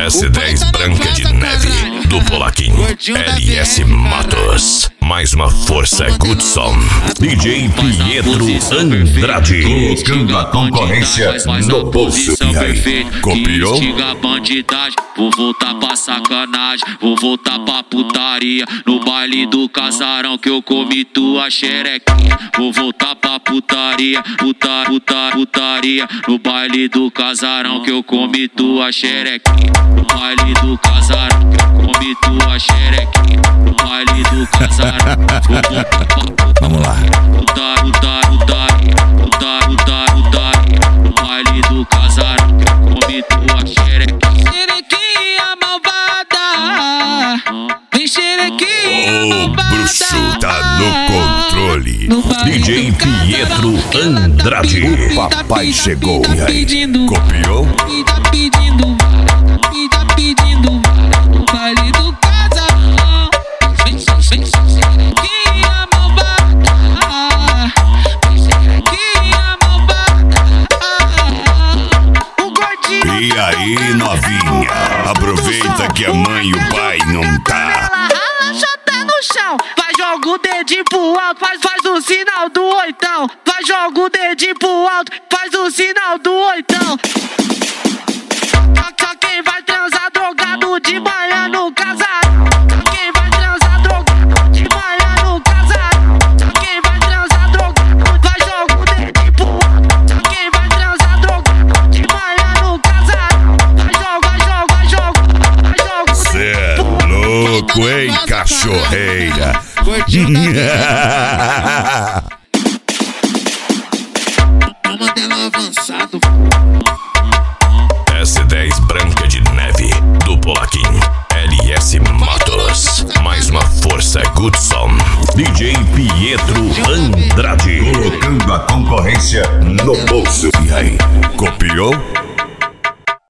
S10 Branca de Neve, do Polaquinho, LS Matos. Mais uma força Goodson. DJ Pietro Andrade. Colocando a concorrência no bolso. E aí, copiou? Instiga a bandidagem, vou voltar pra sacanagem, vou voltar pra putaria. No baile do casarão que eu comi tua xerequinha. Vou voltar pra putaria, putaria. No baile do casarão que eu comi tua xerequinha. No baile do casarão que eu comi tua xerequinha. No baile do casarão, vou voltar pra Vamos lá. putaria. No baile do casarão que eu comi tua xerequinha. Xerequinha malvada, vem xerequinha malvada. O bruxo tá no controle. DJ Pietro Andrade. O papai chegou. E aí, copiou? Tá pedindo no baile do casarão. Vem xerequinha malvada, vem xerequinha malvada. O gordinho. E aí, novinha? Aproveita que a mãe e o pai não tá. Rala, chota no chão. Vai, joga o dedinho pro alto, faz o sinal do oitão. Vai, joga o dedinho pro alto, faz o sinal do oitão. Só quem vai transar drogado de manhã no casarão. Só quem vai transar drogado de manhã no casarão. Só quem vai transar drogado, vai, joga o dedinho pro alto. Só quem vai transar drogado de manhã no casarão. Vai, joga. Cê é louco, hein, cachorreira? Avançado. S10 Branca de Neve, do Polaquinho, LS Matos. Mais uma força Goodson. DJ Pietro Andrade. Colocando a concorrência no bolso. E aí, copiou?